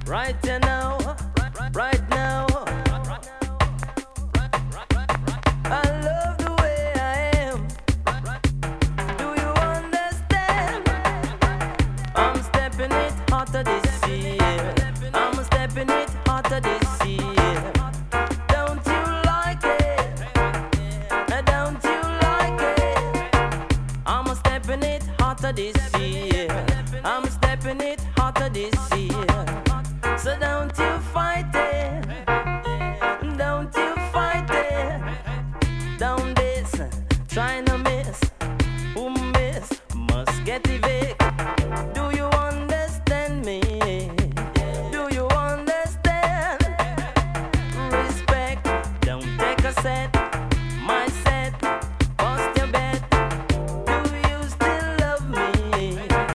Right here now, right now. I love the way I am. Do you understand? I'm stepping it hotter this year. I'm stepping it hotter this year. Don't you like it? Don't you like it? I'm stepping it hotter this year. I'm stepping it hotter this year. So don't you